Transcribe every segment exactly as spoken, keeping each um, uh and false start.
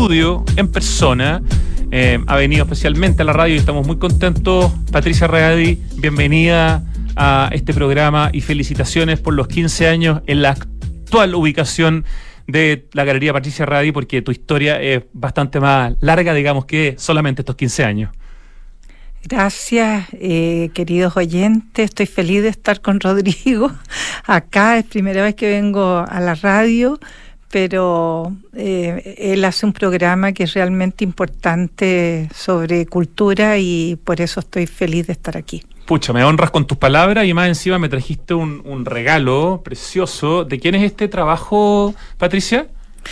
estudio, en persona. Eh, ha venido especialmente a la radio y estamos muy contentos. Patricia Ready, bienvenida a este programa y felicitaciones por los quince años en la actual ubicación de la Galería Patricia Ready, porque tu historia es bastante más larga, digamos, que solamente estos quince años. Gracias, eh, queridos oyentes. Estoy feliz de estar con Rodrigo acá. Es primera vez que vengo a la radio, pero eh, él hace un programa que es realmente importante sobre cultura y por eso estoy feliz de estar aquí. Pucha, me honras con tus palabras y más encima me trajiste un, un regalo precioso. ¿De quién es este trabajo, Patricia?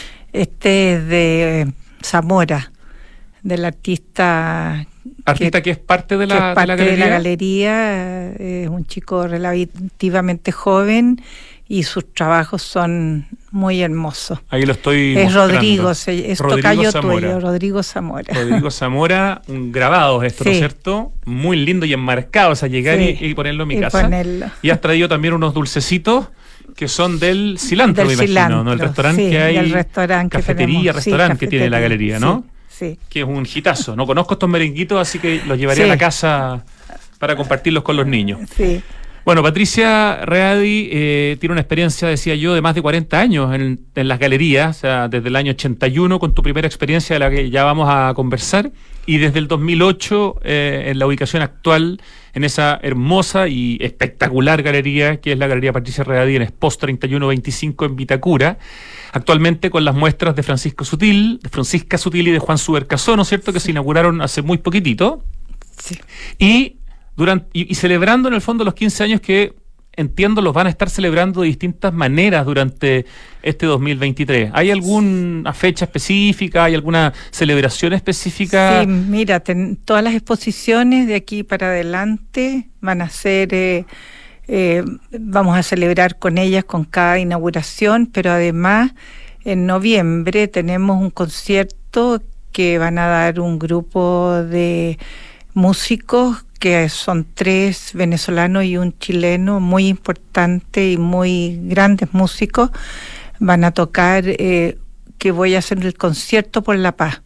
Este es de Zamora, del artista... Artista que, que es parte de la, que es parte de la galería. De la galería, es un chico relativamente joven y sus trabajos son muy hermosos. Ahí lo estoy Es mostrando. Rodrigo, se, es Rodrigo tocayo Zamora. tuyo, Rodrigo Zamora. Rodrigo Zamora, un grabado esto, Sí. ¿no es cierto? Muy lindo y enmarcado, o sea, llegar Sí. y, y ponerlo en mi Y casa. ponerlo. Y has traído también unos dulcecitos que son del cilantro, Del me imagino, cilantro, ¿no? El restaurante sí, que hay, del restaurante que cafetería, tenemos. restaurante Sí, que tiene la cafetería, galería, ¿no? Sí, sí. Que es un hitazo. No conozco estos merenguitos, así que los llevaré Sí. a la casa para compartirlos con los niños. Sí. Bueno, Patricia Ready eh, tiene una experiencia, decía yo, de más de cuarenta años en, en las galerías, o sea, desde el año ochenta y uno con tu primera experiencia de la que ya vamos a conversar, y desde el dos mil ocho eh, en la ubicación actual, en esa hermosa y espectacular galería que es la Galería Patricia Ready en Expos treinta y uno veinticinco en Vitacura, actualmente con las muestras de Francisco Sutil, de Francisca Sutil y de Juan Subercasó, ¿no es cierto?, que se inauguraron hace muy poquitito, Sí. y Durante, y, y celebrando en el fondo los quince años que entiendo los van a estar celebrando de distintas maneras durante este dos mil veintitrés. ¿Hay alguna fecha específica? ¿Hay alguna celebración específica? Sí, mira, ten, todas las exposiciones de aquí para adelante van a ser, eh, eh, vamos a celebrar con ellas con cada inauguración, pero además en noviembre tenemos un concierto que van a dar un grupo de músicos que son tres venezolanos y un chileno muy importante y muy grandes músicos. Van a tocar, eh, que voy a hacer el concierto por la paz.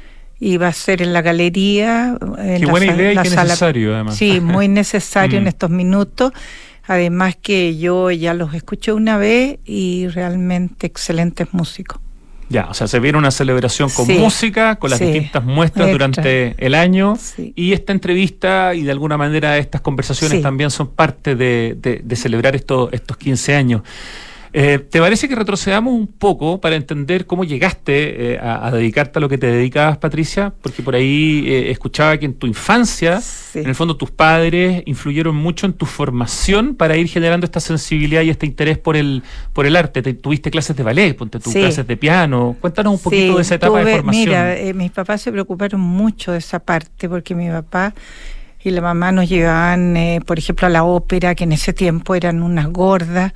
Y va a ser en la galería. En Qué la buena sala, idea y la qué sala, necesario, además. Sí, muy necesario Mm. en estos minutos. Además que yo ya los escuché una vez y realmente excelentes músicos. Ya, o sea, se viene una celebración con Sí, música, con las sí, distintas muestras extra. durante el año, Sí. y esta entrevista y de alguna manera estas conversaciones Sí. también son parte de, de, de celebrar esto, estos quince años. Eh, ¿Te parece que retrocedamos un poco para entender cómo llegaste eh, a, a dedicarte a lo que te dedicabas, Patricia? Porque por ahí eh, escuchaba que en tu infancia, Sí. en el fondo tus padres influyeron mucho en tu formación para ir generando esta sensibilidad y este interés por el por el arte. Te, tuviste clases de ballet, ponte tus Sí. clases de piano. Cuéntanos un poquito Sí, de esa etapa tuve- de formación. Mira, eh, mis papás se preocuparon mucho de esa parte porque mi papá y la mamá nos llevaban, eh, por ejemplo, a la ópera, que en ese tiempo eran unas gordas,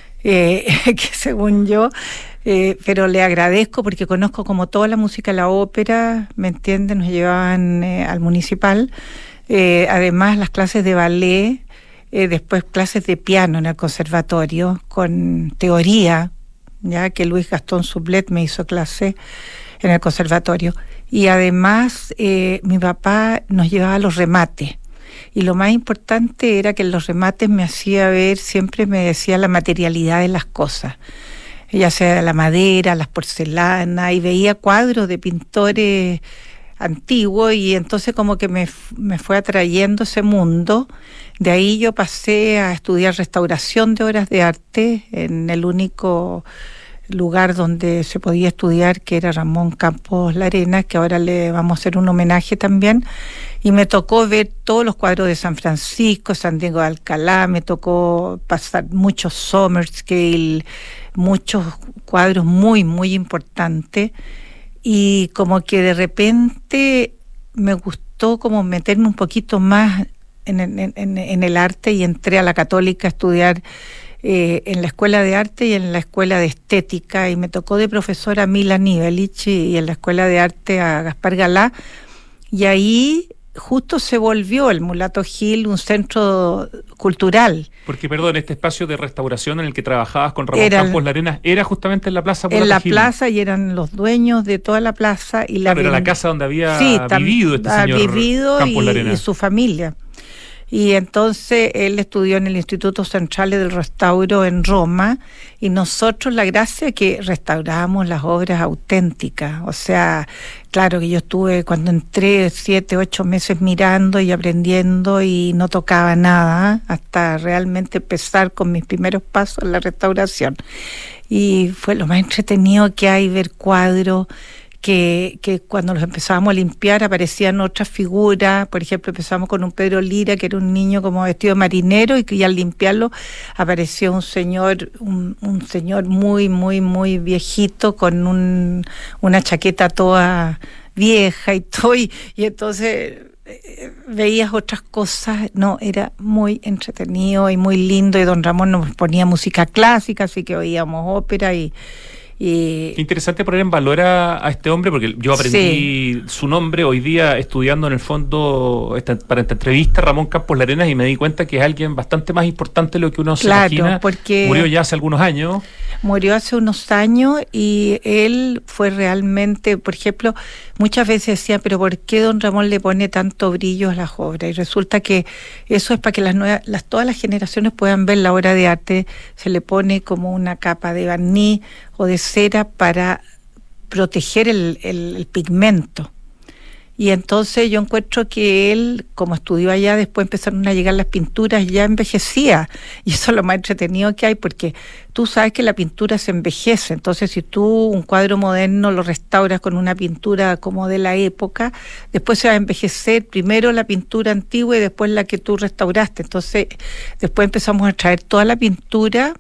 eh, que según yo, eh, pero le agradezco porque conozco como toda la música de la ópera, ¿me entienden? Nos llevaban eh, al municipal, eh, además las clases de ballet, eh, después clases de piano en el conservatorio, con teoría, ya que Luis Gastón Sublet me hizo clase en el conservatorio, y además eh, mi papá nos llevaba a los remates. Y lo más importante era que en los remates me hacía ver, siempre me decía la materialidad de las cosas, ya sea la madera, las porcelanas, y veía cuadros de pintores antiguos, y entonces como que me, me fue atrayendo ese mundo. De ahí yo pasé a estudiar restauración de obras de arte en el único lugar donde se podía estudiar, que era Ramón Campos Larena, que ahora le vamos a hacer un homenaje también, y me tocó ver todos los cuadros de San Francisco, San Diego de Alcalá, me tocó pasar muchos Summerscale, muchos cuadros muy, muy importantes, y como que de repente me gustó como meterme un poquito más en, en, en, en el arte, y entré a la Católica a estudiar Eh, en la Escuela de Arte y en la Escuela de Estética, y me tocó de profesora a Mila Nivelich, y en la Escuela de Arte a Gaspar Galá, y ahí justo se volvió el Mulato Gil un centro cultural, Porque, perdón, este espacio de restauración en el que trabajabas con Ramón Era el- Campos Larenas era justamente en la Plaza En la Purata Gil. plaza, y eran los dueños de toda la plaza. Y la Claro, era la ven- casa donde había Sí, tam- vivido este ha señor vivido Campos y, Larenas. y su familia. Y entonces él estudió en el Instituto Central del Restauro en Roma, y nosotros, la gracia es que restaurábamos las obras auténticas. O sea, claro que yo estuve, cuando entré, siete, ocho meses mirando y aprendiendo, y no tocaba nada hasta realmente empezar con mis primeros pasos en la restauración. Y fue lo más entretenido que hay, ver cuadros que, que cuando los empezábamos a limpiar aparecían otras figuras. Por ejemplo, empezamos con un Pedro Lira, que era un niño como vestido de marinero, y que ya al limpiarlo apareció un señor, un, un señor muy, muy, muy viejito, con un, una chaqueta toda vieja y todo, y, y entonces eh, veías otras cosas. No, era muy entretenido y muy lindo, y don Ramón nos ponía música clásica, así que oíamos ópera y... y Qué interesante poner en valor a, a este hombre, porque yo aprendí Sí. su nombre hoy día estudiando en el fondo esta- para esta entrevista, Ramón Campos Larenas, y me di cuenta que es alguien bastante más importante de lo que uno Claro, se imagina. porque- Murió ya hace algunos años. Murió hace unos años, y él fue realmente, por ejemplo, muchas veces decía, pero ¿por qué don Ramón le pone tanto brillo a las obras? Y resulta que eso es para que las nuevas, las, todas las generaciones puedan ver la obra de arte. Se le pone como una capa de barniz o de cera para proteger el, el, el pigmento. Y entonces yo encuentro que él, como estudió allá, después empezaron a llegar las pinturas, ya envejecía. Y eso es lo más entretenido que hay, porque tú sabes que la pintura se envejece. Entonces, si tú un cuadro moderno lo restauras con una pintura como de la época, después se va a envejecer primero la pintura antigua y después la que tú restauraste. Entonces, después empezamos a traer toda la pintura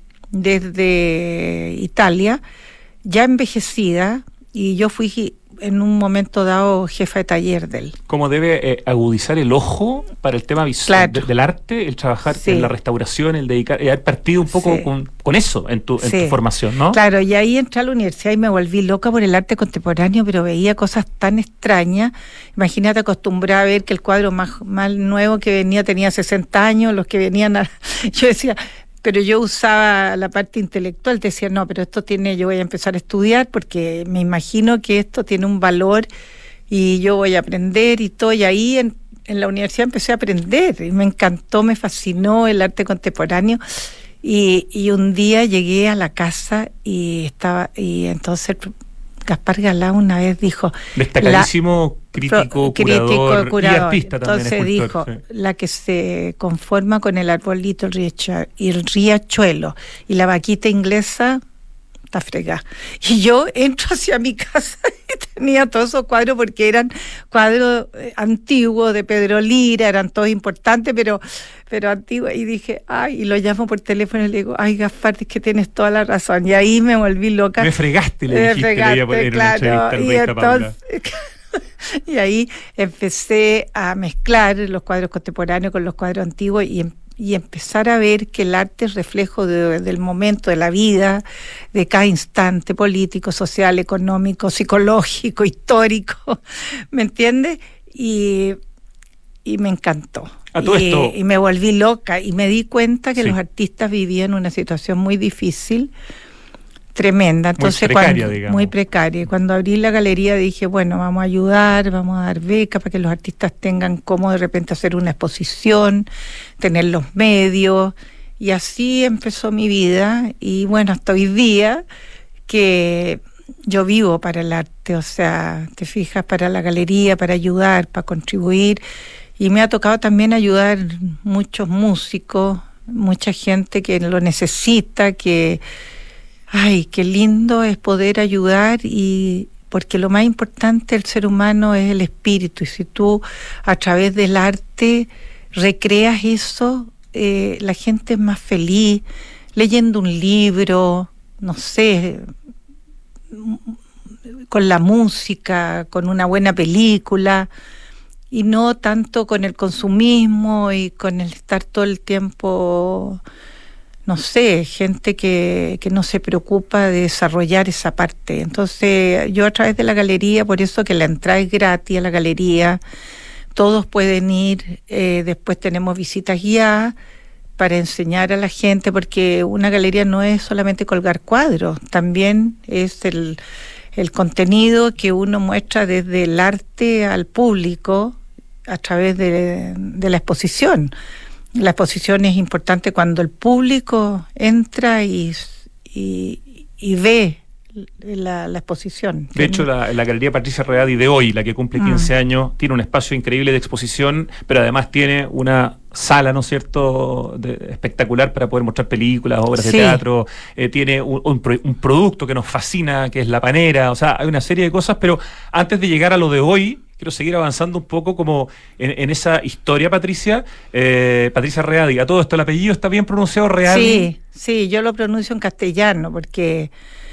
desde Italia, ya envejecida, y yo fui en un momento dado jefa de taller de él. Cómo debe eh, agudizar el ojo para el tema visual Claro. de- del arte, el trabajar Sí. en la restauración, el dedicar, el haber partido un poco Sí. con, con eso en tu, en Sí. tu formación, ¿no? Claro, y ahí entré a la universidad y me volví loca por el arte contemporáneo, pero veía cosas tan extrañas. Imagínate, acostumbrada a ver que el cuadro más, más nuevo que venía tenía sesenta años, los que venían a... Yo decía... Pero yo usaba la parte intelectual, decía, no, pero esto tiene, yo voy a empezar a estudiar porque me imagino que esto tiene un valor y yo voy a aprender y todo. Y ahí en, en la universidad empecé a aprender y me encantó, me fascinó el arte contemporáneo. Y, y un día llegué a la casa y estaba, y entonces Gaspar Galá una vez dijo... Destacadísimo la, crítico, crítico, curador, curador. y artista también. Entonces escultor, dijo, sí. la que se conforma con el arbolito, el, riacha, y el riachuelo y la vaquita inglesa, está fregada. Y yo entro hacia mi casa y tenía todos esos cuadros, porque eran cuadros eh, antiguos de Pedro Lira, eran todos importantes, pero pero antiguos. Y dije, ay, y lo llamo por teléfono y le digo, ay, Gaspar, es que tienes toda la razón. Y ahí me volví loca. Me fregaste, le Me dijiste, le iba a fregaste, poner una claro, entrevista al y Benja Paula. entonces... Y ahí empecé a mezclar los cuadros contemporáneos con los cuadros antiguos y, y empezar a ver que el arte es reflejo de, del momento, de la vida, de cada instante político, social, económico, psicológico, histórico, ¿me entiendes? Y, y me encantó. A todo y, esto- y me volví loca y me di cuenta que Sí. los artistas vivían una situación muy difícil, tremenda. Entonces, precaria, cuando, digamos. muy precaria. Y cuando abrí la galería dije, bueno, vamos a ayudar, vamos a dar becas para que los artistas tengan cómo de repente hacer una exposición, tener los medios. Y así empezó mi vida. Y bueno, hasta hoy día que yo vivo para el arte, o sea, te fijas, para la galería, para ayudar, para contribuir. Y me ha tocado también ayudar muchos músicos, mucha gente que lo necesita, que... Ay, qué lindo es poder ayudar, y porque lo más importante del ser humano es el espíritu, y si tú a través del arte recreas eso, eh, la gente es más feliz, leyendo un libro, no sé, con la música, con una buena película, y no tanto con el consumismo y con el estar todo el tiempo... no sé, gente que, que no se preocupa de desarrollar esa parte. Entonces, yo a través de la galería, por eso que la entrada es gratis a la galería, todos pueden ir, eh, después tenemos visitas guiadas, para enseñar a la gente, porque una galería no es solamente colgar cuadros, también es el, el contenido que uno muestra desde el arte al público a través de, de la exposición. La exposición es importante cuando el público entra y, y, y ve La, la exposición. De hecho, la, la Galería Patricia Ready de hoy, la que cumple quince mm. años, tiene un espacio increíble de exposición, pero además tiene una sala, ¿no es cierto?, de, espectacular para poder mostrar películas, obras sí. de teatro, eh, tiene un, un, un producto que nos fascina, que es la panera, o sea, hay una serie de cosas, pero antes de llegar a lo de hoy, quiero seguir avanzando un poco como en, en esa historia, Patricia, eh, Patricia Ready. A todo esto, ¿el apellido está bien pronunciado, Ready? Sí, sí, yo lo pronuncio en castellano, porque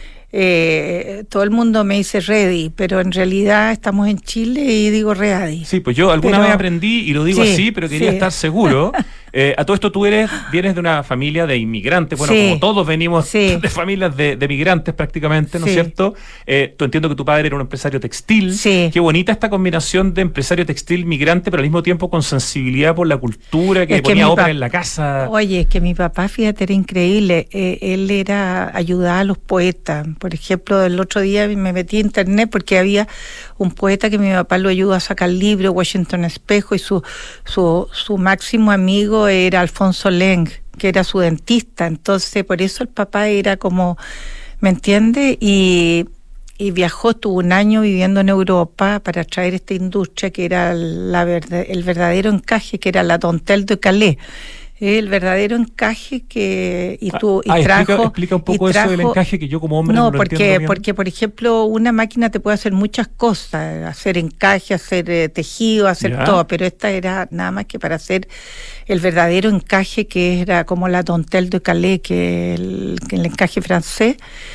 Eh, todo el mundo me dice Ready, pero en realidad estamos en Chile y digo Ready. Sí, pues yo alguna pero, vez aprendí y lo digo sí, así, pero quería sí. estar seguro. Eh, a todo esto tú eres, vienes de una familia de inmigrantes, bueno, sí. como todos venimos sí. de familias de, de migrantes prácticamente, ¿no es sí. cierto? Eh, tú entiendo que tu padre era un empresario textil. Sí. Qué bonita esta combinación de empresario textil migrante, pero al mismo tiempo con sensibilidad por la cultura, que, que ponía ópera en la casa. Oye, es que mi papá, fíjate, era increíble. Eh, él era ayudaba a los poetas. Por ejemplo, el otro día me metí a internet porque había un poeta que mi papá lo ayudó a sacar el libro, Washington Espejo, y su, su, su máximo amigo era Alfonso Leng, que era su dentista. Entonces, por eso el papá era como, ¿me entiende? Y, y viajó, estuvo un año viviendo en Europa para traer esta industria que era la verd- el verdadero encaje, que era la Dontel de Calais. El verdadero encaje que y tú y ah, trajo explica, explica un poco trajo, eso del encaje, que yo como hombre no, no lo porque entiendo bien. porque por ejemplo una máquina te puede hacer muchas cosas, hacer encaje, hacer eh, tejido, hacer ¿Ya? todo, pero esta era nada más que para hacer el verdadero encaje, que era como la Dontel de Calais, que el, que el encaje francés,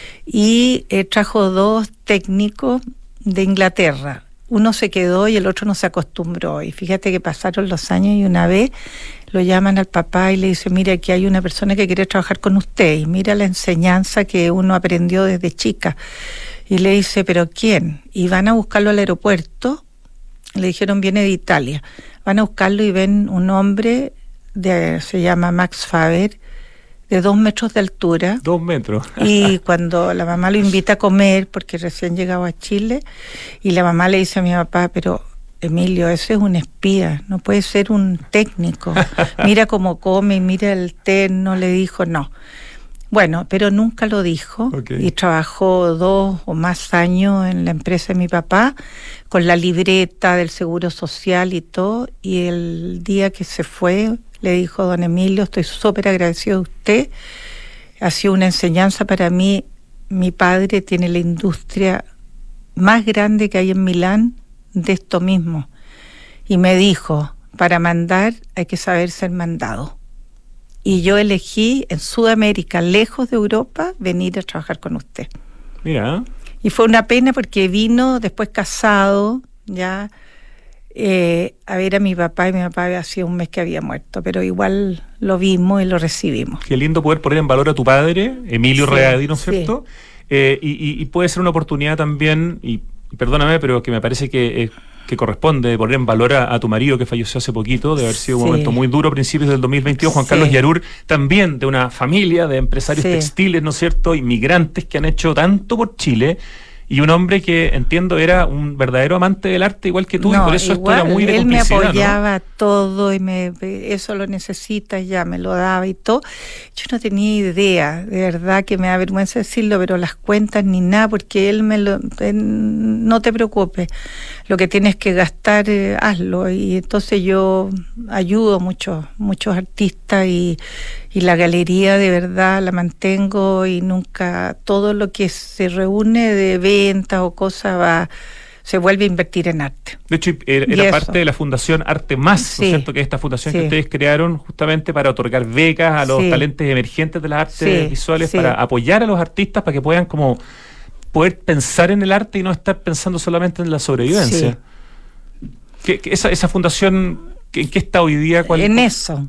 y eh, trajo dos técnicos de Inglaterra. Uno se quedó y el otro no se acostumbró, y fíjate que pasaron los años y una vez lo llaman al papá y le dice, mira, aquí hay una persona que quiere trabajar con usted, y mira la enseñanza que uno aprendió desde chica. Y le dice, ¿pero quién? Y van a buscarlo al aeropuerto, le dijeron, viene de Italia. Van a buscarlo y ven un hombre, de, se llama Max Faber, de dos metros de altura. Dos metros. Y cuando la mamá lo invita a comer, porque recién llegaba a Chile, y la mamá le dice a mi papá, pero Emilio, ese es un espía, no puede ser un técnico. Mira cómo come, mira el terno, le dijo, no. Bueno, pero nunca lo dijo, okay. Y trabajó dos o más años en la empresa de mi papá, con la libreta del Seguro Social y todo, y el día que se fue, le dijo, don Emilio, estoy súper agradecido de usted, ha sido una enseñanza para mí, mi padre tiene la industria más grande que hay en Milán, de esto mismo, y me dijo, para mandar hay que saber ser mandado, y yo elegí en Sudamérica, lejos de Europa, venir a trabajar con usted. Mira. Y fue una pena porque vino después casado, ya eh, a ver a mi papá, y mi papá había sido un mes que había muerto, pero igual lo vimos y lo recibimos. Qué lindo poder poner en valor a tu padre, Emilio sí, Ready, ¿no es cierto? Sí. Eh, y, y, y puede ser una oportunidad también, y perdóname, pero que me parece que, eh, que corresponde poner en valor a, a tu marido, que falleció hace poquito, de haber sido un sí. momento muy duro a principios del dos mil veintidós, Juan sí. Carlos Yarur, también de una familia de empresarios sí. textiles, ¿no es cierto?, inmigrantes que han hecho tanto por Chile, y un hombre que entiendo era un verdadero amante del arte, igual que tú, no, y por eso igual, esto era muy de él complicidad, me apoyaba, ¿no? todo, y me eso lo necesitas, ya me lo daba y todo. Yo no tenía idea, de verdad que me da vergüenza decirlo, pero las cuentas ni nada, porque él me lo, él, no te preocupes, lo que tienes que gastar, eh, hazlo. Y entonces yo ayudo mucho, muchos artistas, y Y la galería de verdad la mantengo, y nunca, todo lo que se reúne de ventas o cosas va, se vuelve a invertir en arte. De hecho, era, era parte de la Fundación Arte Más, sí, ¿no es cierto? Que es esta fundación sí. que ustedes crearon justamente para otorgar becas a los sí. talentos emergentes de las artes sí. visuales, sí. para apoyar a los artistas para que puedan como poder pensar en el arte y no estar pensando solamente en la sobrevivencia. Sí. ¿Qué, qué, esa, esa fundación, ¿en qué está hoy día? ¿Cuál, en eso.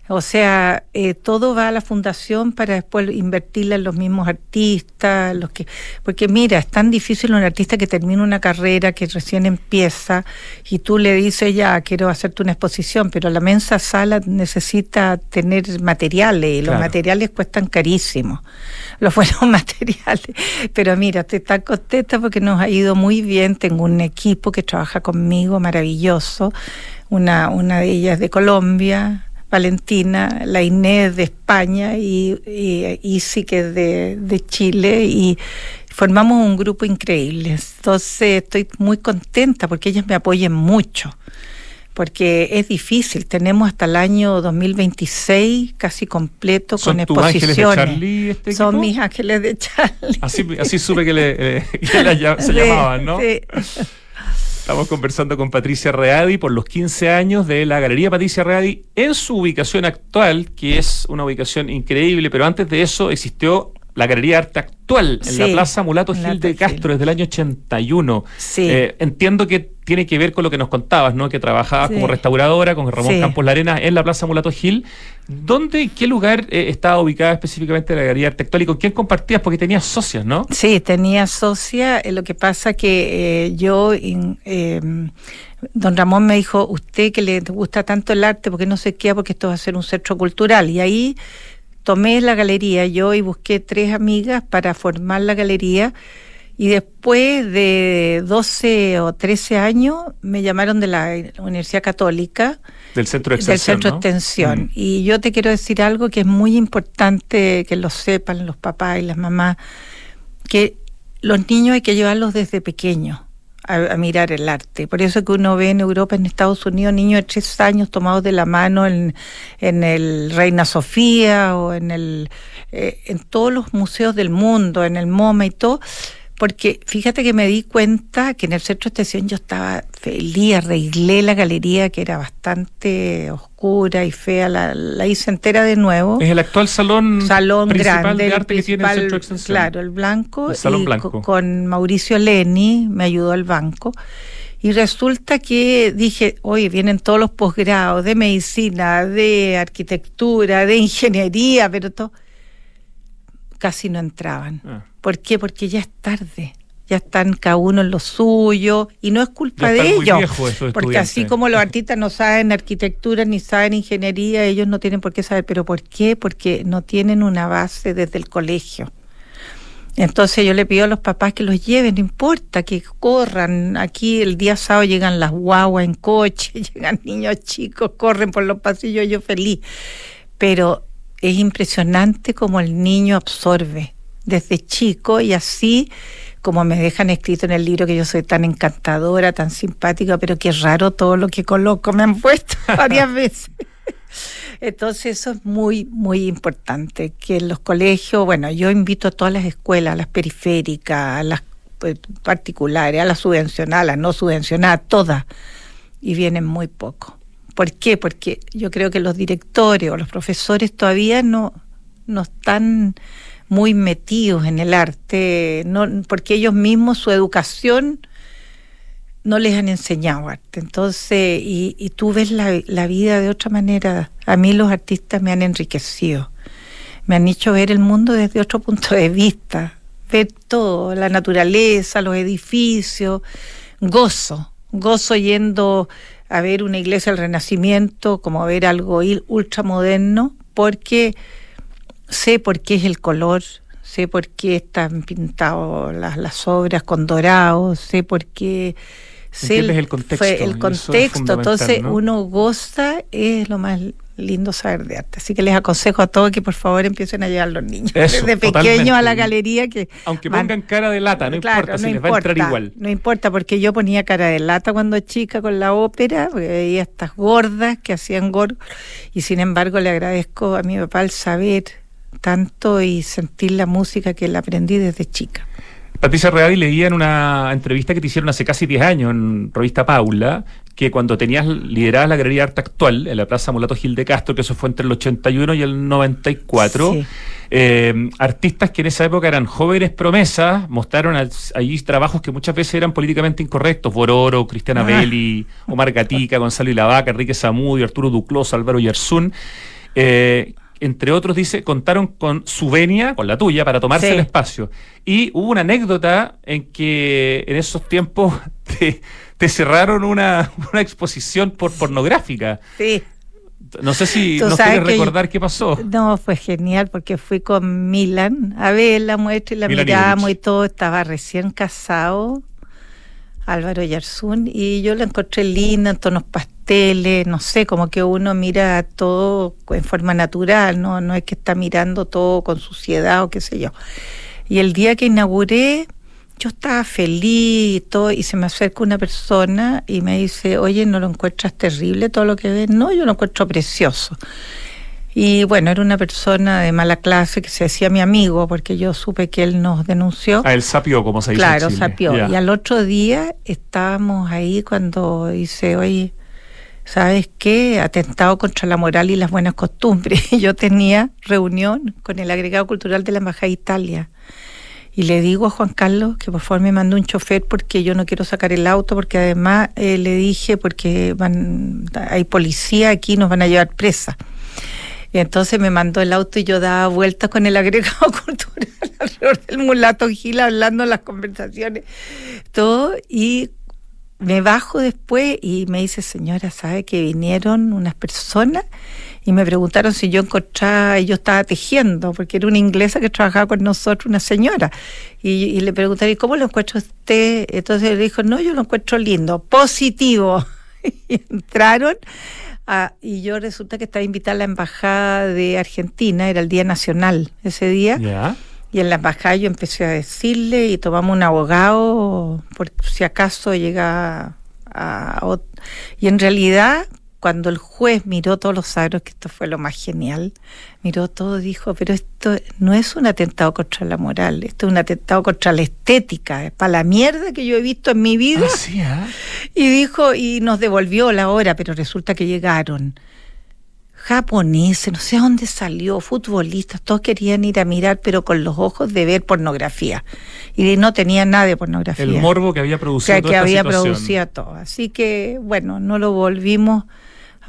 O sea, eh, todo va a la fundación para después invertirla en los mismos artistas, los que, porque mira, es tan difícil un artista que termina una carrera, que recién empieza, y tú le dices, ya, quiero hacerte una exposición, pero la Mensa Sala necesita tener materiales, y los claro. materiales cuestan carísimos, los buenos materiales. Pero mira, estoy tan contenta porque nos ha ido muy bien, tengo un equipo que trabaja conmigo, maravilloso, una, una de ellas de Colombia, Valentina, la Inés de España y, y Isi, que es de, de Chile, y formamos un grupo increíble. Entonces estoy muy contenta porque ellas me apoyan mucho, porque es difícil. Tenemos hasta el año dos mil veintiséis casi completo con exposiciones. ¿Son tus ángeles de Charlie, este equipo? Son mis ángeles de Charlie. Así, así supe que, le, eh, que la, se sí, llamaban, ¿no? Sí. Estamos conversando con Patricia Ready por los quince años de la Galería Patricia Ready en su ubicación actual, que es una ubicación increíble, pero antes de eso existió la Galería Arte Actual en sí, la Plaza Mulato Gil de Castro desde el año ochenta y uno. Sí. Eh, entiendo que tiene que ver con lo que nos contabas, ¿no? Que trabajabas sí. como restauradora con Ramón sí. Campos Larena en la Plaza Mulato Gil. ¿Dónde, en qué lugar eh, estaba ubicada específicamente la Galería Arte Actual y con quién compartías? Porque tenías socias, ¿no? Sí, tenía socia. Eh, lo que pasa que eh, yo... Eh, don Ramón me dijo, usted que le gusta tanto el arte, ¿por qué no se queda? Porque esto va a ser un centro cultural. Y ahí tomé la galería yo y busqué tres amigas para formar la galería, y después de doce o trece años me llamaron de la Universidad Católica, del Centro de Extensión, del centro ¿no? de extensión. Mm. Y yo te quiero decir algo que es muy importante que lo sepan los papás y las mamás, que los niños hay que llevarlos desde pequeños A, a mirar el arte. Por eso que uno ve en Europa, en Estados Unidos, niños de tres años tomados de la mano en, en el Reina Sofía o en el eh, en todos los museos del mundo, en el MoMA y todo, porque fíjate que me di cuenta que en el centro de extensión yo estaba feliz, arreglé la galería que era bastante oscura y fea, la, la hice entera de nuevo. Es el actual salón, salón principal grande, de arte que tiene el centro de extensión. Claro, el blanco, el salón y blanco. Con, con Mauricio Leni me ayudó al banco. Y resulta que dije, oye, vienen todos los posgrados de medicina, de arquitectura, de ingeniería, pero todo casi no entraban. Ah. ¿Por qué? Porque ya es tarde, ya están cada uno en lo suyo, y no es culpa de ellos, porque así como los artistas no saben arquitectura ni saben ingeniería, ellos no tienen por qué saber. ¿Pero por qué? Porque no tienen una base desde el colegio. Entonces yo le pido a los papás que los lleven, no importa, que corran. Aquí el día sábado llegan las guaguas en coche, llegan niños chicos, corren por los pasillos, yo feliz. Pero es impresionante cómo el niño absorbe desde chico, y así como me dejan escrito en el libro que yo soy tan encantadora, tan simpática, pero qué raro todo lo que coloco, me han puesto varias veces. Entonces eso es muy, muy importante, que en los colegios, bueno, yo invito a todas las escuelas, a las periféricas, a las pues, particulares, a las subvencionadas, a las no subvencionadas, todas, y vienen muy poco. ¿Por qué? Porque yo creo que los directores o los profesores todavía no, no están muy metidos en el arte, no, porque ellos mismos, su educación, no les han enseñado arte. Entonces, y, y tú ves la, la vida de otra manera. A mí los artistas me han enriquecido, me han hecho ver el mundo desde otro punto de vista, ver todo, la naturaleza, los edificios, gozo, gozo yendo a ver una iglesia del Renacimiento, como a ver algo ultramoderno, porque sé por qué es el color, sé por qué están pintadas las, las obras con dorados, sé por qué... Sé el, el contexto. Fue el contexto, entonces ¿no? Uno goza, es lo más lindo saber de arte. Así que les aconsejo a todos que por favor empiecen a llevar a los niños Eso, desde pequeños a la galería. Que aunque van, pongan cara de lata, no claro, importa, no si importa, les va a entrar igual. No importa, porque yo ponía cara de lata cuando chica con la ópera, porque veía estas gordas que hacían gordo, y sin embargo le agradezco a mi papá el saber tanto y sentir la música que la aprendí desde chica. Patricia Ready, leía en una entrevista que te hicieron hace casi diez años en revista Paula, que cuando tenías liderada la Galería Arte Actual en la Plaza Mulato Gil de Castro, que eso fue entre el ochenta y uno y el noventa y cuatro, sí. eh, artistas que en esa época eran jóvenes promesas, mostraron allí trabajos que muchas veces eran políticamente incorrectos: Bororo, Cristiana ah. Belli, Omar Gatica, Gonzalo Ilavaca, Enrique Zamudio, Arturo Duclos, Álvaro Yerzún. Eh, entre otros, dice, contaron con su venia, con la tuya, para tomarse Sí. el espacio. Y hubo una anécdota en que en esos tiempos te, te cerraron una, una exposición por pornográfica. Sí. No sé si Tú nos sabes quieres que recordar yo- qué pasó. No, fue genial porque fui con Milan a ver la muestra y la Milan miramos y Ivich. todo. Estaba recién casado, Álvaro Yarzún, y yo la encontré linda en tonos pasteles, no sé, como que uno mira todo en forma natural, no, no es que está mirando todo con suciedad o qué sé yo. Y el día que inauguré, yo estaba feliz y todo, y se me acerca una persona y me dice, oye, ¿no lo encuentras terrible todo lo que ves? No, yo lo encuentro precioso. Y bueno, era una persona de mala clase que se decía mi amigo, porque yo supe que él nos denunció. Ah, el sapió, como se dice Claro, en Chile. sapió. Ya. Y al otro día estábamos ahí cuando dice, oye, ¿sabes qué? Atentado contra la moral y las buenas costumbres. Y yo tenía reunión con el agregado cultural de la Embajada de Italia. Y le digo a Juan Carlos que por favor me mande un chofer porque yo no quiero sacar el auto, porque además eh, le dije, porque van, hay policía aquí, nos van a llevar presa. Y entonces me mandó el auto y yo daba vueltas con el agregado cultural alrededor del mulato Gil, hablando las conversaciones, todo, y me bajo después y me dice, señora, ¿sabe que vinieron unas personas y me preguntaron si yo encontraba, y yo estaba tejiendo, porque era una inglesa que trabajaba con nosotros, una señora, y, y le preguntaron, ¿y cómo lo encuentra usted? Entonces le dijo, no, yo lo encuentro lindo, positivo. Y entraron. Ah, y yo resulta que estaba invitada a la embajada de Argentina, era el Día Nacional ese día, Ya. y en la embajada yo empecé a decirle y tomamos un abogado por si acaso llega a, a ot- y en realidad cuando el juez miró todos los agros, que esto fue lo más genial, miró todo, dijo, pero esto no es un atentado contra la moral, esto es un atentado contra la estética, para la mierda que yo he visto en mi vida. Ah, sí, ¿ah? Y dijo, y nos devolvió la hora, pero resulta que llegaron japoneses, no sé dónde salió, futbolistas, todos querían ir a mirar, pero con los ojos de ver pornografía. Y no tenía nada de pornografía. El morbo que había producido que, toda que esta había situación. producido todo. Así que, bueno, no lo volvimos a,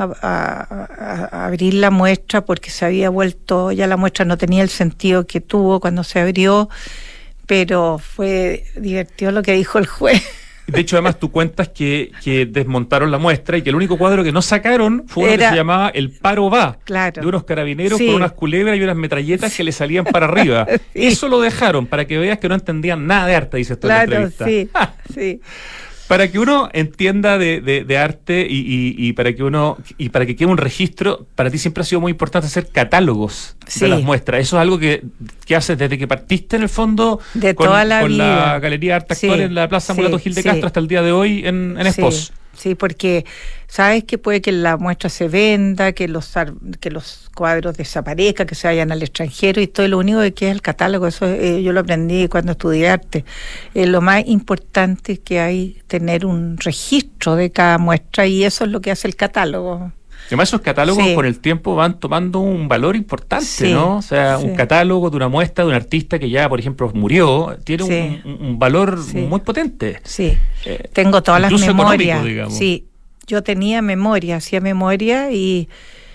a- a abrir la muestra porque se había vuelto, ya la muestra no tenía el sentido que tuvo cuando se abrió, pero fue divertido lo que dijo el juez. De hecho, además, tú cuentas que, que desmontaron la muestra y que el único cuadro que no sacaron fue uno Era- que se llamaba El Paro Va, Claro. de unos carabineros Sí. con unas culebras y unas metralletas que le salían para arriba. Sí. Eso lo dejaron para que veas que no entendían nada de arte, dices tú en la Claro, entrevista. sí, sí. Para que uno entienda de, de, de arte y, y, y para que uno y para que quede un registro, para ti siempre ha sido muy importante hacer catálogos Sí. de las muestras. Eso es algo que, que haces desde que partiste en el fondo De con, toda la con vida. la Galería Arte Sí, Actual en la Plaza sí, Mulato Gil de sí. Castro hasta el día de hoy en, en Espos. Sí, sí, porque sabes que puede que la muestra se venda, que los ar- que los cuadros desaparezcan, que se vayan al extranjero y todo, lo único que queda es el catálogo. Eso eh, yo lo aprendí cuando estudié arte. Eh, lo más importante es que hay tener un registro de cada muestra y eso es lo que hace el catálogo. Además, esos catálogos Sí. con el tiempo van tomando un valor importante, Sí, ¿no? O sea, sí. un catálogo de una muestra de un artista que ya, por ejemplo, murió, tiene Sí. un, un valor Sí. muy potente. Sí, Eh, tengo todas las incluso económico, memorias. digamos. Sí, yo tenía memoria, hacía memoria y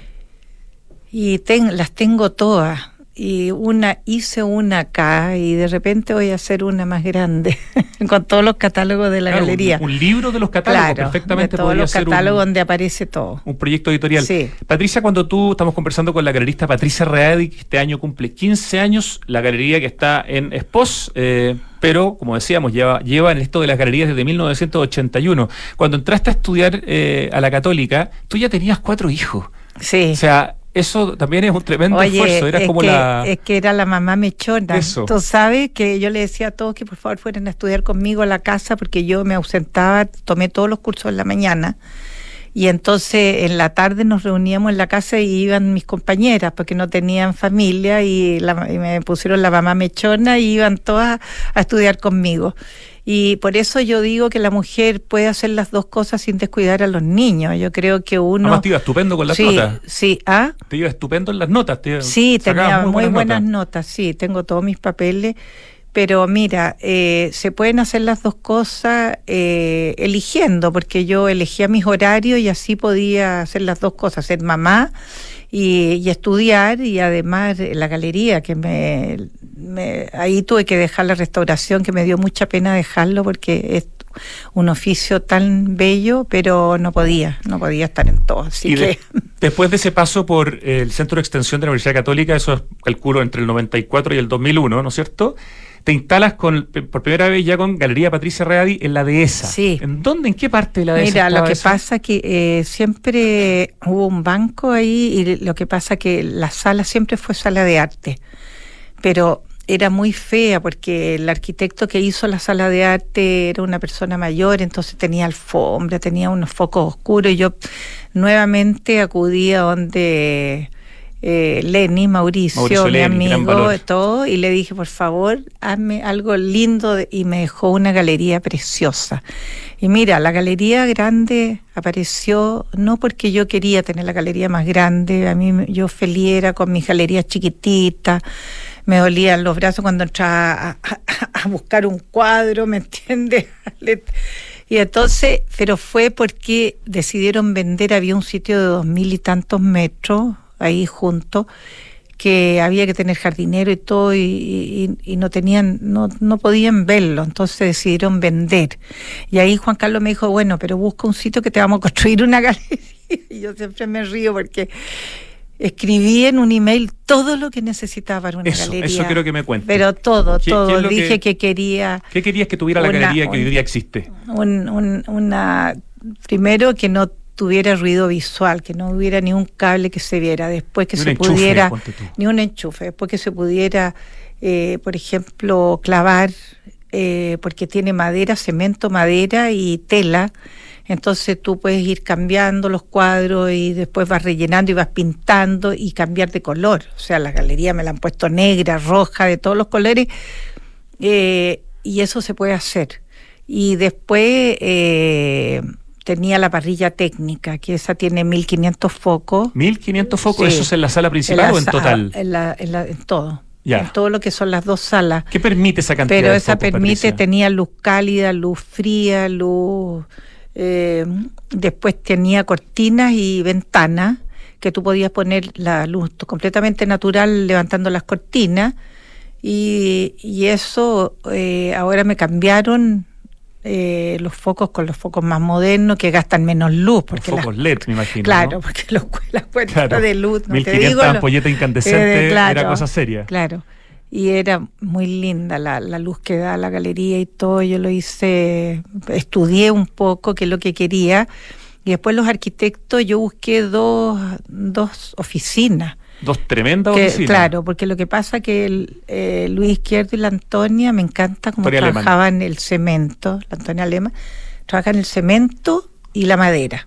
y ten- las tengo todas. Y una hice una acá y de repente voy a hacer una más grande con todos los catálogos de la Claro, galería. Un, un libro de los catálogos, Claro, perfectamente de todos podría los ser catálogos un, donde aparece todo. un proyecto editorial. Sí. Patricia, cuando tú estamos conversando con la galerista Patricia Readi, que este año cumple quince años, la galería que está en Espos, eh, pero como decíamos, lleva, lleva en esto de las galerías desde mil novecientos ochenta y uno. Cuando entraste a estudiar eh, a la Católica, tú ya tenías cuatro hijos. Sí. O sea, eso también es un tremendo Oye, esfuerzo. Eras es, como que, la... es que era la mamá mechona. Eso. Tú sabes que yo le decía a todos que por favor fueran a estudiar conmigo a la casa porque yo me ausentaba, tomé todos los cursos en la mañana y entonces en la tarde nos reuníamos en la casa y iban mis compañeras porque no tenían familia y, la, y me pusieron la mamá mechona y iban todas a estudiar conmigo. Y por eso yo digo que la mujer puede hacer las dos cosas sin descuidar a los niños. Yo creo que uno... Además te iba estupendo con las sí, notas. sí, ¿ah? Te iba estupendo en las notas. Te Sí, sacabas tenía muy buenas, notas. notas, sí, tengo todos mis papeles, Pero mira, eh, se pueden hacer las dos cosas eh, eligiendo, porque yo elegía mis horarios y así podía hacer las dos cosas, ser mamá y, y estudiar, y además la galería, que me, me ahí tuve que dejar la restauración, que me dio mucha pena dejarlo porque es un oficio tan bello, pero no podía, no podía estar en todo. Así y que de, después de ese paso por eh, el Centro de Extensión de la Universidad Católica, eso es, calculo, entre el noventa y cuatro y el dos mil uno, ¿no es cierto? Te instalas con, por primera vez ya con Galería Patricia Ready en la dehesa. Sí. ¿En dónde, en qué parte de la dehesa? Mira, lo que eso? pasa que eh, siempre hubo un banco ahí, y lo que pasa que la sala siempre fue sala de arte, pero era muy fea porque el arquitecto que hizo la sala de arte era una persona mayor, entonces tenía alfombra, tenía unos focos oscuros, y yo nuevamente acudí a donde eh, Lenny, Mauricio, Mauricio mi Lenny, amigo, todo, y le dije, por favor, hazme algo lindo, y me dejó una galería preciosa. Y mira, la galería grande apareció no porque yo quería tener la galería más grande, a mí yo feliz era con mis galerías chiquititas, me dolían los brazos cuando entraba a, a, a buscar un cuadro, ¿me entiendes? Y entonces, pero fue porque decidieron vender, había un sitio de dos mil y tantos metros ahí junto, que había que tener jardinero y todo, y, y, y no tenían, no, no podían verlo, entonces decidieron vender. Y ahí Juan Carlos me dijo, bueno, pero busca un sitio que te vamos a construir una galería. Y yo siempre me río porque escribí en un email todo lo que necesitaba para una eso, galería. Eso quiero que me cuentes. Pero todo, ¿Qué, todo. qué Dije que, que quería... ¿Qué querías que tuviera una, la galería que un, hoy día existe? Un, un, una, primero, que no tuviera ruido visual, que no hubiera ni un cable que se viera, después que ni se un enchufe, pudiera... ni un enchufe, después que se pudiera, eh, por ejemplo, clavar, eh, porque tiene madera, cemento, madera y tela. Entonces tú puedes ir cambiando los cuadros y después vas rellenando y vas pintando y cambiar de color. O sea, la galería me la han puesto negra, roja, de todos los colores, eh, y eso se puede hacer. Y después eh, tenía la parrilla técnica, que esa tiene mil quinientos focos. ¿mil quinientos focos? Sí. ¿Eso es en la sala principal en la o en sa- total? En, la, en, la, en todo. Ya. En todo lo que son las dos salas. ¿Qué permite esa cantidad Pero de esa focos, permite, Patricia? tenía luz cálida, luz fría, luz... Eh, después tenía cortinas y ventanas, que tú podías poner la luz completamente natural levantando las cortinas, y, y eso eh, ahora me cambiaron eh, los focos con los focos más modernos que gastan menos luz. Porque Los focos las, L E D, me imagino. Claro, ¿no? porque los, las cuentas Claro. de luz, no mil te quinientas digo... lo- ampolletas incandescentes, eh, claro, era cosa seria. Claro. Y era muy linda la, la luz que da la galería y todo. Yo lo hice, estudié un poco qué es lo que quería, y después los arquitectos, yo busqué dos, dos oficinas. Dos tremendas Que, oficinas. claro, porque lo que pasa que el, eh, Luis Izquierdo y la Antonia, me encanta cómo Antonia trabajaban el cemento, la Antonia Lema, trabajan el cemento y la madera.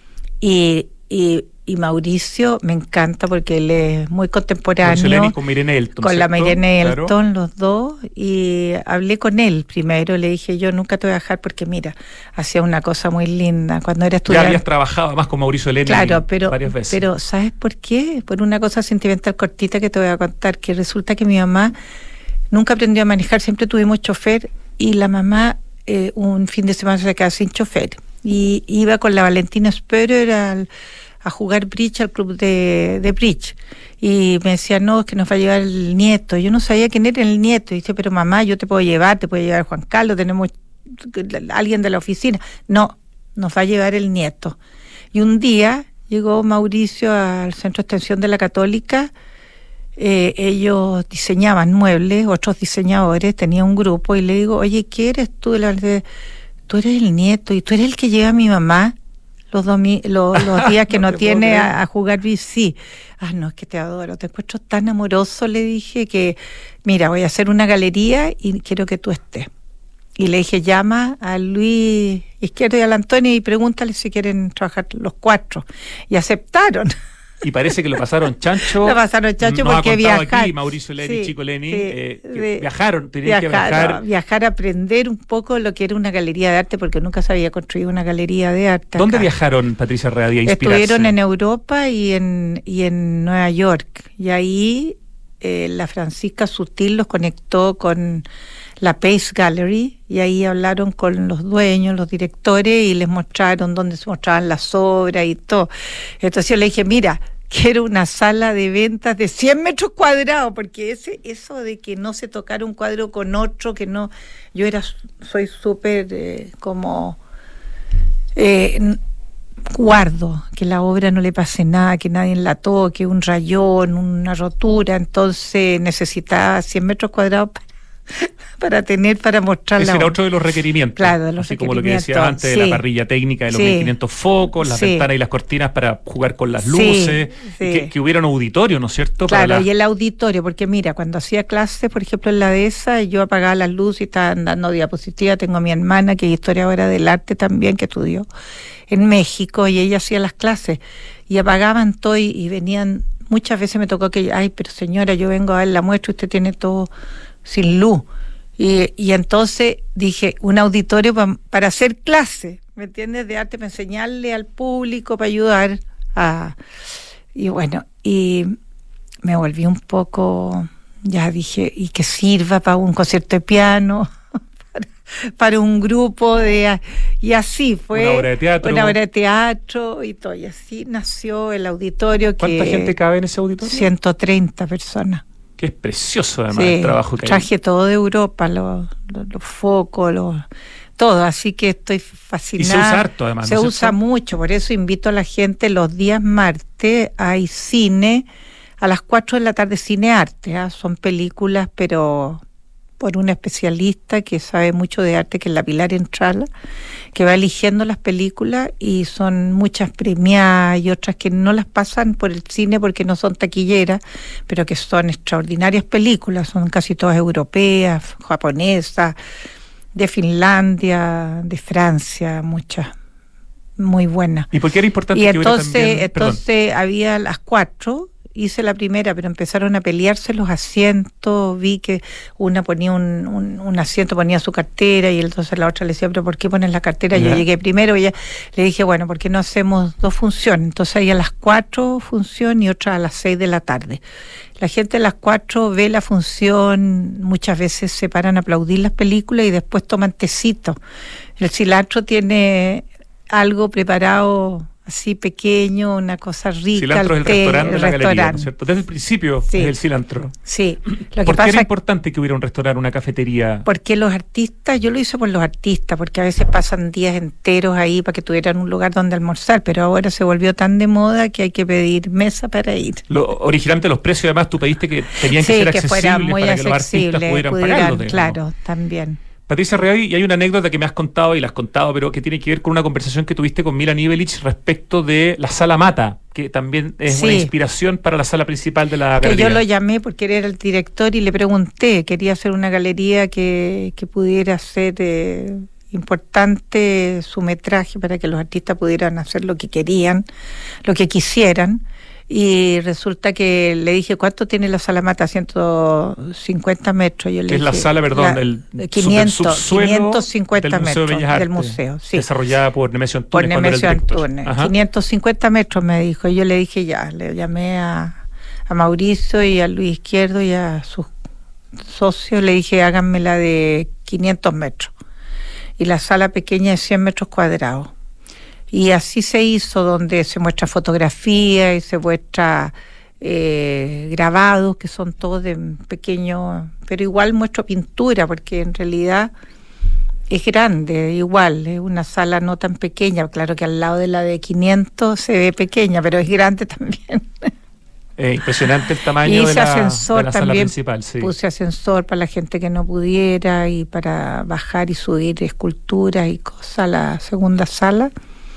Y, y Y Mauricio me encanta porque él es muy contemporáneo. Mauricio Lenny con Irene Elton. Con la ¿cierto? Irene Claro. Elton, los dos. Y hablé con él primero. Le dije, yo nunca te voy a dejar porque, mira, hacía una cosa muy linda. Cuando era Ya estudiante. habías trabajado más con Mauricio Lenny Claro, pero, varias veces. pero ¿sabes por qué? Por una cosa sentimental cortita que te voy a contar, que resulta que mi mamá nunca aprendió a manejar, siempre tuvimos chofer, y la mamá eh, un fin de semana se quedaba sin chofer. Y iba con la Valentina Sperer al, a jugar bridge al club de, de bridge. Y me decía, no, es que nos va a llevar el nieto. Yo no sabía quién era el nieto. Y dice, pero mamá, yo te puedo llevar, te puede llevar Juan Carlos, tenemos alguien de la oficina. No, nos va a llevar el nieto. Y un día llegó Mauricio al Centro de Extensión de la Católica. Eh, ellos diseñaban muebles, otros diseñadores, tenía un grupo, y le digo, oye, ¿qué eres tú? Y le digo, tú eres el nieto, y tú eres el que lleva a mi mamá los, domi- los, los días que No no, te tiene puedo a, creer. a jugar bici. Ah, no, es que te adoro, te encuentro tan amoroso, le dije, que mira, voy a hacer una galería y quiero que tú estés. Y le dije, llama a Luis Izquierdo y a la Antonia y pregúntale si quieren trabajar los cuatro. Y aceptaron. Y parece que lo pasaron chancho. Lo pasaron chancho Nos ha porque contado viajar. aquí Mauricio Lenny, Sí, Chico Lenny, sí, eh, que de- viajaron, tenían que Viajar, viajar. no, viajar a aprender un poco lo que era una galería de arte, porque nunca se había construido una galería de arte. ¿Dónde acá. viajaron, Patricia Readí, a inspirarse? Estuvieron en Europa y en, y en Nueva York. Y ahí eh, la Francisca Sutil los conectó con la Pace Gallery y ahí hablaron con los dueños, los directores y les mostraron dónde se mostraban las obras y todo. Entonces yo le dije, mira, quiero una sala de ventas de cien metros cuadrados, porque ese eso de que no se tocara un cuadro con otro, que no, yo era soy súper eh, como eh, guardo que la obra no le pase nada, que nadie la toque, un rayón, una rotura, entonces necesitaba cien metros cuadrados para para tener, para mostrar Ese la era obra. otro de los requerimientos. Claro, de los así requerimientos, como lo que decía antes, sí, de la parrilla técnica, de los sí, mil quinientos focos, las sí, ventanas y las cortinas para jugar con las sí, luces, sí. Que, que hubiera un auditorio, ¿no es cierto? Claro, para la... y el auditorio, porque mira, cuando hacía clases, por ejemplo, en la de esa, yo apagaba las luces y estaban dando diapositivas. Tengo a mi hermana, que es historiadora del arte también, que estudió en México, y ella hacía las clases, y apagaban todo, y, y venían, muchas veces me tocó que, ay, pero señora, yo vengo a ver la muestra y usted tiene todo sin luz. Y, y entonces dije, un auditorio pa, para hacer clase, ¿me entiendes? De arte, para enseñarle al público, para ayudar a... Y bueno, y me volví un poco, ya dije, y que sirva para un concierto de piano, para, para un grupo de... Y así fue. Una obra de teatro. Una obra de teatro y todo. Y así nació el auditorio. ¿Cuánta que gente cabe en ese auditorio? ciento treinta personas. Que es precioso además Sí, el trabajo que traje hay. todo de Europa, los, los, los focos, los, todo, así que estoy fascinada. Y se usa harto además, Se ¿no es usa cierto? mucho, por eso invito a la gente los días martes, hay cine, a las cuatro de la tarde, cine arte, ¿eh? Son películas, pero por una especialista que sabe mucho de arte, que es la Pilar Entrala, que va eligiendo las películas y son muchas premiadas y otras que no las pasan por el cine porque no son taquilleras, pero que son extraordinarias películas, son casi todas europeas, japonesas, de Finlandia, de Francia, muchas, muy buenas. ¿Y por qué era importante Y que hubiera entonces, también... entonces había las cuatro, hice la primera, pero empezaron a pelearse los asientos, vi que una ponía un, un, un asiento, ponía su cartera, y entonces la otra le decía, pero ¿por qué pones la cartera? Ya. Yo llegué primero, y ella, le dije, bueno, ¿por qué no hacemos dos funciones? Entonces hay a las cuatro función y otra a las seis de la tarde. La gente a las cuatro ve la función, muchas veces se paran a aplaudir las películas y después toman tecito. El cilantro tiene algo preparado así pequeño, una cosa rica. Cilantro es el té, restaurante de el la galería, ¿no es restaurante. cierto? Desde el principio Sí. es el cilantro. Sí. Lo que ¿Por qué pasa era es importante que hubiera un restaurante, una cafetería? porque los artistas, yo lo hice por los artistas, porque a veces pasan días enteros ahí para que tuvieran un lugar donde almorzar, pero ahora se volvió tan de moda que hay que pedir mesa para ir. Lo, originalmente los precios, además, tú pediste que tenían que Sí, ser que accesibles fuera muy para que los artistas accesible, pudieran, pudieran, pagarlos. digamos. claro, también. Patricia Reavi, y hay una anécdota que me has contado y la has contado, pero que tiene que ver con una conversación que tuviste con Milan Ivelic respecto de la Sala Mata, que también es Sí. una inspiración para la sala principal de la Que galería. yo lo llamé porque él era el director y le pregunté, quería hacer una galería que, que pudiera ser eh, importante su metraje para que los artistas pudieran hacer lo que querían, lo que quisieran. Y resulta que le dije, ¿cuánto tiene la Sala Mata? ciento cincuenta metros. Yo le que es la dije, sala, perdón, la- el quinientos, subsuelo quinientos cincuenta del Museo de metros Bellas Artes, del museo, sí. desarrollada por Nemesio Antunes. Por cuando era el Nemesio director. Antunes. Ajá. quinientos cincuenta metros me dijo. Y yo le dije ya, le llamé a, a Mauricio y a Luis Izquierdo y a sus socios, le dije háganme la de quinientos metros. Y la sala pequeña de cien metros cuadrados. Y así se hizo, donde se muestra fotografía y se muestra eh, grabados, que son todos de pequeño, pero igual muestro pintura, porque en realidad es grande, igual, es una sala no tan pequeña, claro que al lado de la de quinientos se ve pequeña, pero es grande también. Eh, impresionante el tamaño Y de hice la, ascensor de la sala también, principal. Sí. puse ascensor para la gente que no pudiera y para bajar y subir esculturas y cosas a la segunda sala.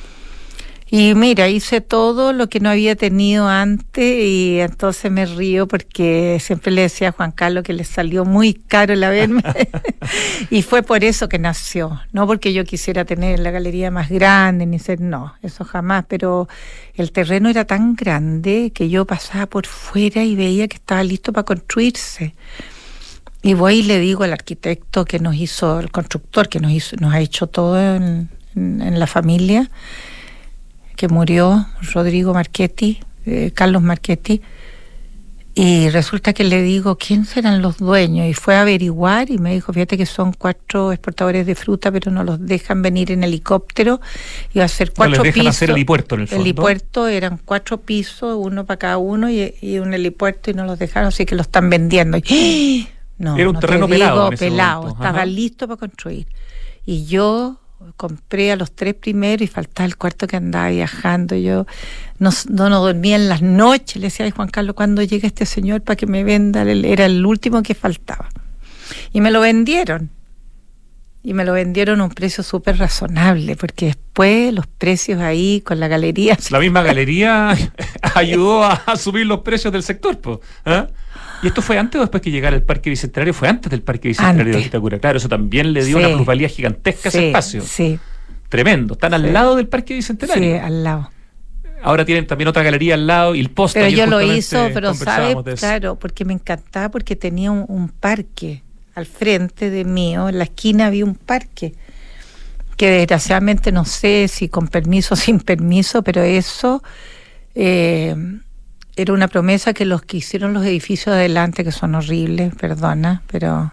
Y mira, hice todo lo que no había tenido antes y entonces me río porque siempre le decía a Juan Carlos que le salió muy caro la verme y fue por eso que nació, no porque yo quisiera tener la galería más grande ni ser, no, eso jamás, pero el terreno era tan grande que yo pasaba por fuera y veía que estaba listo para construirse. Y voy y le digo al arquitecto que nos hizo, el constructor que nos hizo, nos ha hecho todo en, en, en la familia, que murió, Rodrigo Marchetti, eh, Carlos Marchetti, Y resulta que le digo, ¿quién serán los dueños? Y fue a averiguar y me dijo, fíjate que son cuatro exportadores de fruta, pero no los dejan venir en helicóptero. Iba a ser cuatro no les dejan pisos. hacer helipuerto en el fondo. El helipuerto eran cuatro pisos, uno para cada uno, y, y un helipuerto, y no los dejaron, así que lo están vendiendo. Y, no, Era un no terreno te digo, pelado en ese pelado, momento. estaba Ajá. listo para construir. Y yo compré a los tres primeros y faltaba el cuarto que andaba viajando. Yo no, no, no dormía en las noches. Le decía, ay, Juan Carlos, ¿cuándo llega este señor para que me venda? Era el último que faltaba. Y me lo vendieron. Y me lo vendieron a un precio súper razonable, porque después los precios ahí con la galería... La misma galería ayudó a, a subir los precios del sector, po, ¿eh? ¿Y esto fue antes o después que llegara el Parque Bicentenario? Fue antes del Parque Bicentenario antes. de Vitacura. Claro, eso también le dio sí. una plusvalía gigantesca a sí, ese espacio. Sí. Tremendo. Están al sí. lado del Parque Bicentenario. Sí, al lado. Ahora tienen también otra galería al lado y el poste. Pero yo lo hizo, pero sabe, claro, porque me encantaba, porque tenía un, un parque al frente de mío, en la esquina había un parque, que desgraciadamente no sé si con permiso o sin permiso, pero eso... Eh, era una promesa que los que hicieron los edificios adelante, que son horribles, perdona, pero...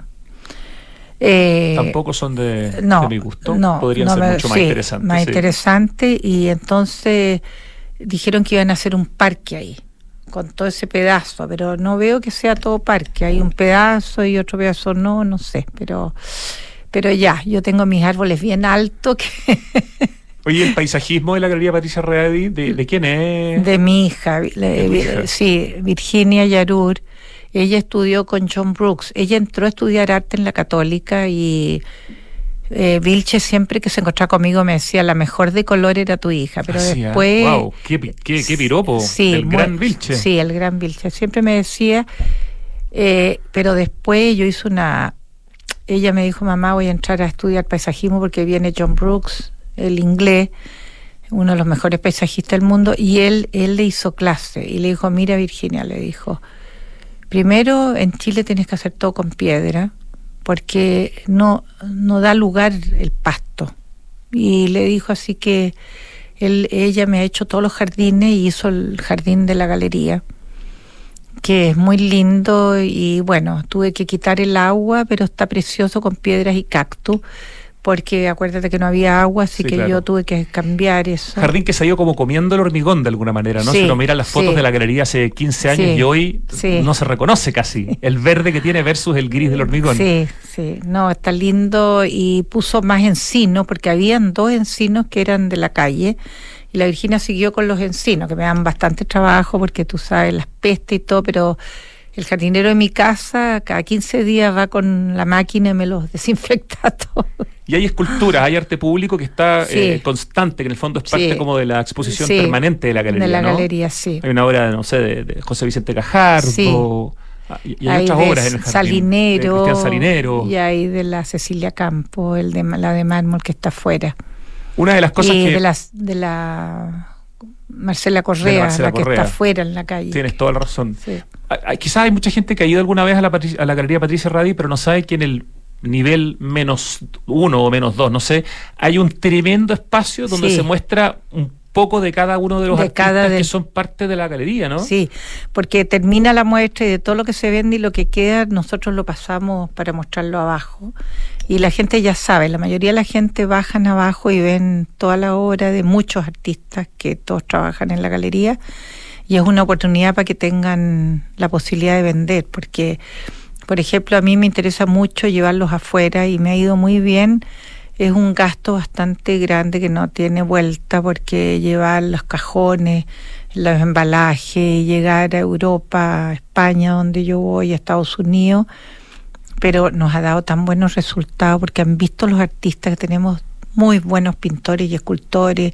Eh, Tampoco son de, no, de mi gusto, no, podrían no ser me, mucho más sí, interesantes. Más sí. interesante, y entonces dijeron que iban a hacer un parque ahí, con todo ese pedazo, pero no veo que sea todo parque, hay un pedazo y otro pedazo no, no sé, pero, pero ya, yo tengo mis árboles bien altos que... Oye, ¿el paisajismo de la Galería Patricia Ready, de, de quién es? De mi hija, de mi hija. Sí, Virginia Yarur. Ella estudió con John Brooks. Ella entró a estudiar arte en la Católica y eh, Vilche siempre que se encontraba conmigo me decía, la mejor de color era tu hija. Pero ah, después... Sí, ¿eh? Wow, qué, qué, qué piropo, sí, el muy, gran Vilche. Sí, el gran Vilche. Siempre me decía, eh, pero después yo hice una... Ella me dijo, mamá, voy a entrar a estudiar paisajismo porque viene John Brooks, el inglés, uno de los mejores paisajistas del mundo, y él él le hizo clase y le dijo, mira Virginia, le dijo, primero en Chile tienes que hacer todo con piedra porque no, no da lugar el pasto, y le dijo, así que él, ella me ha hecho todos los jardines y hizo el jardín de la galería, que es muy lindo, y bueno, tuve que quitar el agua, pero está precioso con piedras y cactus, porque acuérdate que no había agua, así sí, que claro. yo tuve que cambiar eso. Jardín que se ha ido como comiendo el hormigón de alguna manera, ¿no? Sí, si uno mira las fotos sí. de la galería hace quince años sí, y hoy sí. no se reconoce casi el verde que tiene versus el gris del hormigón. Sí, sí, no, está lindo, y puso más encinos, porque habían dos encinos que eran de la calle, y la Virginia siguió con los encinos, que me dan bastante trabajo, porque tú sabes, las pestes y todo, pero... El jardinero de mi casa cada quince días va con la máquina y me los desinfecta todo. Y hay esculturas, hay arte público que está sí. eh, constante, que en el fondo es parte sí. como de la exposición sí. permanente de la galería, De la ¿no? galería, sí. Hay una obra, no sé, de, de José Vicente Cajardo, sí. y hay, hay otras obras en el jardín. Salinero, de Cristian Salinero. Y hay de la Cecilia Campo, el de la de mármol que está afuera. Una de las cosas y que... de, las, de la... Marcela Correa, Marcela la que Correa. Está afuera en la calle. Tienes toda la razón. Sí. Quizás hay mucha gente que ha ido alguna vez a la, a la Galería Patricia Ready, pero no sabe que en el nivel menos uno o menos dos, no sé, hay un tremendo espacio donde sí. se muestra un poco de cada uno de los de artistas de... que son parte de la galería, ¿no? Sí, porque termina la muestra y de todo lo que se vende y lo que queda, nosotros lo pasamos para mostrarlo abajo. Y la gente ya sabe, la mayoría de la gente bajan abajo y ven toda la obra de muchos artistas que todos trabajan en la galería, y es una oportunidad para que tengan la posibilidad de vender, porque, por ejemplo, a mí me interesa mucho llevarlos afuera y me ha ido muy bien. Es un gasto bastante grande que no tiene vuelta, porque llevar los cajones, los embalajes, llegar a Europa, a España, donde yo voy, a Estados Unidos, pero nos ha dado tan buenos resultados porque han visto los artistas que tenemos, muy buenos pintores y escultores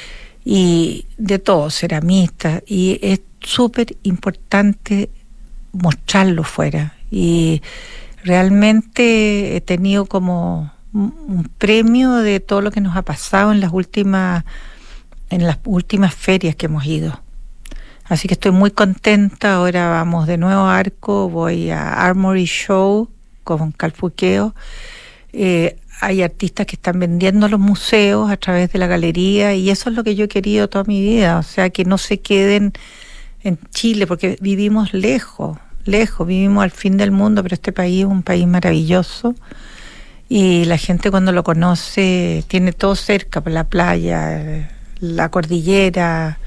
y de todo, ceramistas, y es súper importante mostrarlo fuera, y realmente he tenido como un premio de todo lo que nos ha pasado en las últimas en las últimas ferias que hemos ido. Así que estoy muy contenta. Ahora vamos de nuevo a Arco, voy a Armory Show con Calfuqueo. Eh, hay artistas que están vendiendo a los museos a través de la galería, y eso es lo que yo he querido toda mi vida, o sea, que no se queden en Chile, porque vivimos lejos, lejos, vivimos al fin del mundo, pero este país es un país maravilloso y la gente cuando lo conoce tiene todo cerca, la playa, la cordillera,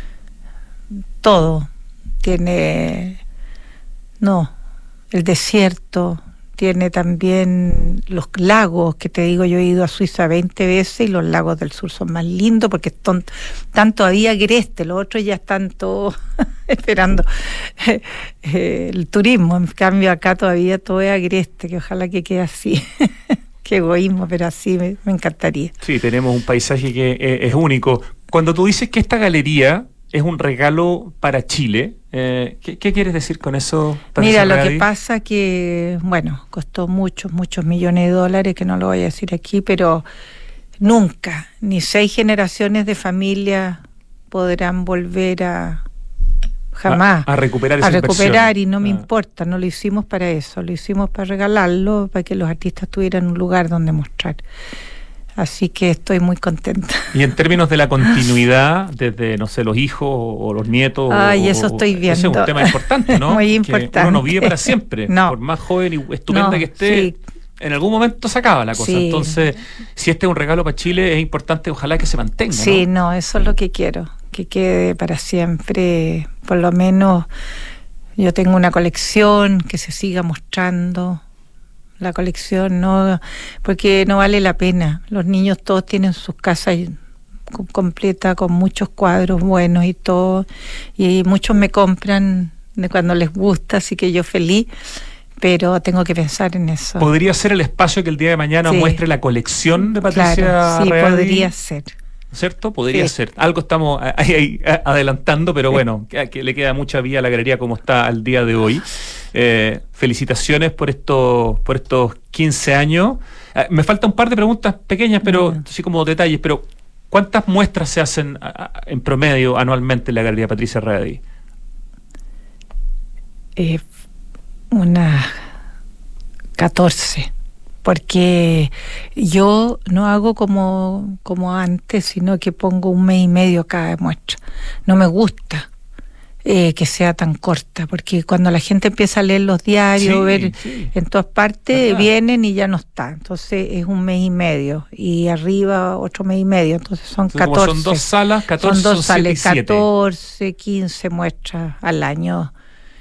todo, tiene, no, el desierto, tiene también los lagos, que te digo, yo he ido a Suiza veinte veces y los lagos del sur son más lindos porque están, están todavía agreste, los otros ya están todos esperando el turismo, en cambio acá todavía todo es agreste, que ojalá que quede así. Qué egoísmo, pero así me, me encantaría. Sí, tenemos un paisaje que eh, es único. Cuando tú dices que esta galería es un regalo para Chile, eh, ¿qué, ¿qué quieres decir con eso? Mira, lo que pasa que, bueno, costó muchos, muchos millones de dólares, que no lo voy a decir aquí, pero nunca, ni seis generaciones de familia podrán volver a, jamás, a, a recuperar esa a recuperar inversión. Y no me ah. importa, no lo hicimos para eso, lo hicimos para regalarlo, para que los artistas tuvieran un lugar donde mostrar. Así que estoy muy contenta. Y en términos de la continuidad, desde, no sé, los hijos o los nietos... Ay, o, eso estoy viendo. Ese es un tema importante, ¿no? Muy que importante. uno no vive para siempre. No. Por más joven y estupenda no, que esté, sí. en algún momento se acaba la cosa. Sí. Entonces, si este es un regalo para Chile, es importante, ojalá que se mantenga, Sí, ¿no? no, eso es lo que quiero, que quede para siempre. Por lo menos yo tengo una colección que se siga mostrando. La colección, no, porque no vale la pena. Los niños todos tienen sus casas completas con muchos cuadros buenos y todo, y muchos me compran de cuando les gusta, así que yo feliz, pero tengo que pensar en eso. ¿Podría ser el espacio que el día de mañana Sí. muestre la colección de Patricia Claro, sí, Ready? podría ser. ¿Cierto? Podría Sí. ser. Algo estamos ahí, ahí, adelantando, pero bueno, que, que le queda mucha vía a la galería como está al día de hoy. Eh, felicitaciones por estos por estos quince años. Eh, me falta un par de preguntas pequeñas, pero Bueno. así como detalles, pero ¿cuántas muestras se hacen a, a, en promedio anualmente en la galería Patricia Ready? Eh, unas catorce. Porque yo no hago como, como antes, sino que pongo un mes y medio cada muestra. No me gusta eh, que sea tan corta, porque cuando la gente empieza a leer los diarios, Sí, ver sí. en todas partes, ¿Verdad? vienen y ya no está. Entonces es un mes y medio, y arriba otro mes y medio, entonces son Entonces, como catorce. son dos salas, catorce, Son dos son siete y salas, siete. catorce, quince muestras al año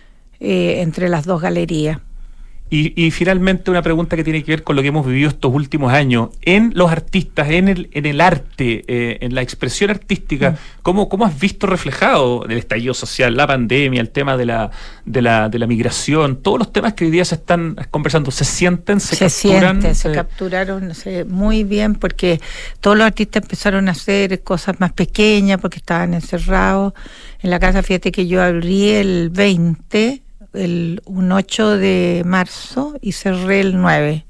eh, entre las dos galerías. Y, y finalmente una pregunta que tiene que ver con lo que hemos vivido estos últimos años. En los artistas, en el, en el arte, eh, en la expresión artística, mm. ¿cómo, ¿cómo has visto reflejado el estallido social, la pandemia, el tema de la, de la, de la migración, todos los temas que hoy día se están conversando? ¿Se sienten, se, se capturan? Siente, se eh, capturaron se, muy bien, porque todos los artistas empezaron a hacer cosas más pequeñas porque estaban encerrados. En la casa, fíjate que yo abrí el veinte... El, un ocho de marzo y cerré el nueve.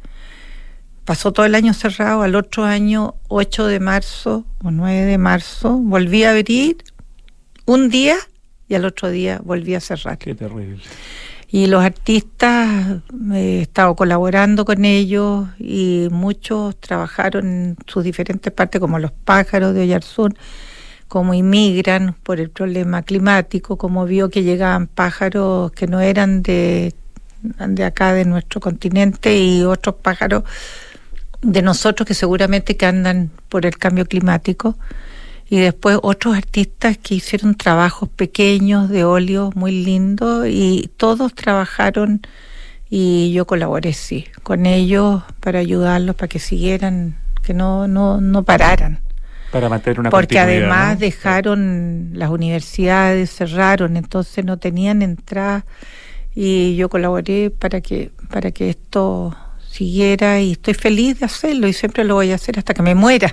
Pasó todo el año cerrado, al otro año, ocho de marzo o nueve de marzo, volví a abrir un día y al otro día volví a cerrar. Qué terrible. Y los artistas, he estado colaborando con ellos y muchos trabajaron en sus diferentes partes, como los pájaros de Oyarzún, como inmigran por el problema climático, como vio que llegaban pájaros que no eran de, de acá, de nuestro continente, y otros pájaros de nosotros que seguramente que andan por el cambio climático. Y después otros artistas que hicieron trabajos pequeños de óleo muy lindos, y todos trabajaron, y yo colaboré, sí, con ellos para ayudarlos, para que siguieran, que no, no, no pararan. Para mantener una Porque continuidad, además ¿no? dejaron las universidades, cerraron, entonces no tenían entrada, y yo colaboré para que para que esto siguiera, y estoy feliz de hacerlo y siempre lo voy a hacer hasta que me muera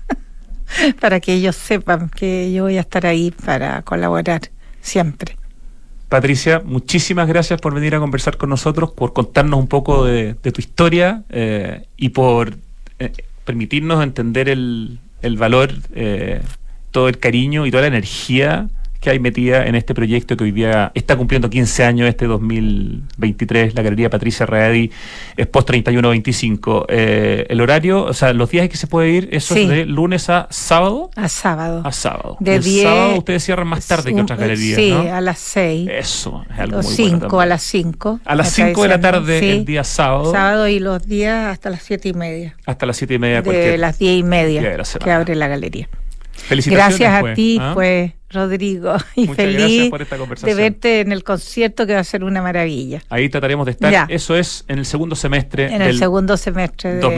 para que ellos sepan que yo voy a estar ahí para colaborar siempre. Patricia, muchísimas gracias por venir a conversar con nosotros, por contarnos un poco de, de tu historia eh, y por eh, permitirnos entender el el valor, eh, todo el cariño y toda la energía que hay metida en este proyecto que hoy día está cumpliendo quince años, este dos mil veintitrés, la Galería Patricia Ready, Expo treinta y uno veinticinco. Eh, el horario, o sea, los días en que se puede ir, eso Sí. es de lunes a sábado. A sábado. A sábado. De el diez sábado ustedes cierran más tarde que un- otras galerías, Sí, ¿no? a las seis. Eso, es algo Los muy bueno cinco, también. a las cinco. A las me está cinco de la diciendo. tarde, Sí. el día sábado, Sábado y los días hasta las siete y media. hasta las siete y media, De cualquier las diez y media día de la semana. que abre la galería. Felicitaciones, Gracias a pues, ti, ¿ah? pues, Rodrigo. Y Muchas gracias feliz por esta de conversación. verte en el concierto, que va a ser una maravilla. Ahí trataremos de estar. Ya. Eso es en el segundo semestre En del el segundo semestre de dos mil